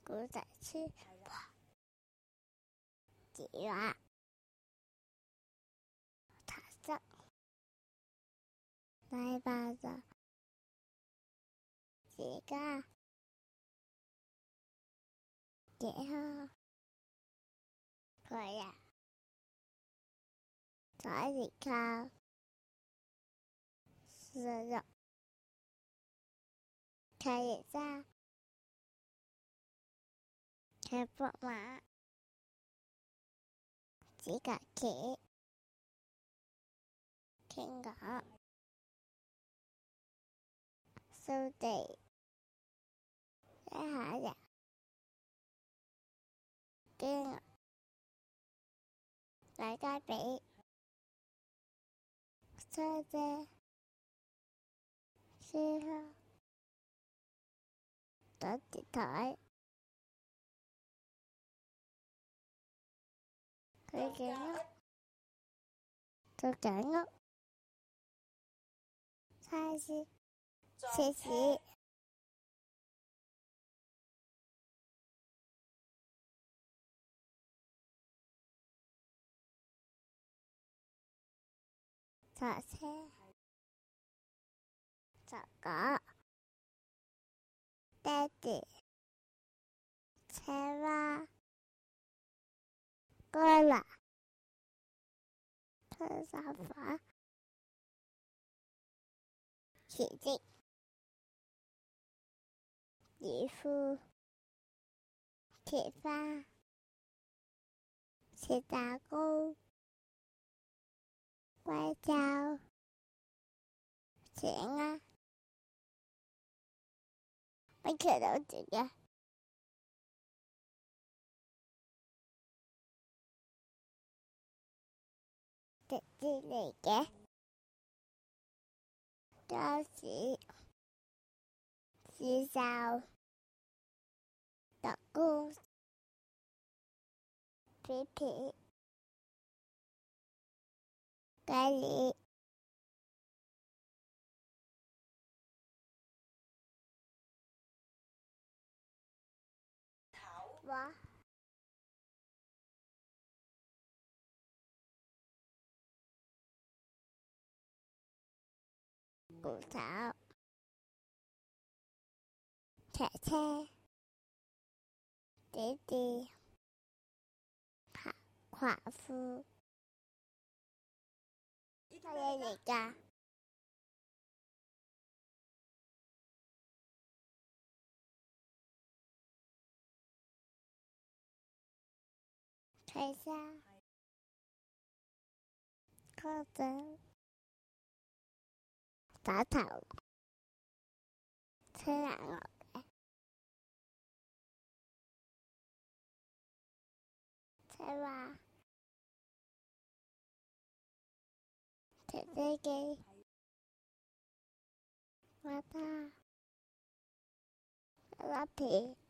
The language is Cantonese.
古仔書字畫茶室禮拜就自家結合佢呀在自家食肉可以在吃不完自己企傾講掃地一下人驚大家比掃地之後倒地台佢間屋做間屋開始設置坐車走狗爹哋車娃過來推沙發洗淨衣服吃飯吃打工外交錢啊乜嘢都做嘅直接嚟嘅有時洗手打工皮皮咖喱我骨頭車車弟弟寡婦乜嘢嚟㗎睇下嗰陣打頭車人落嘅車話坐飛機我打拉皮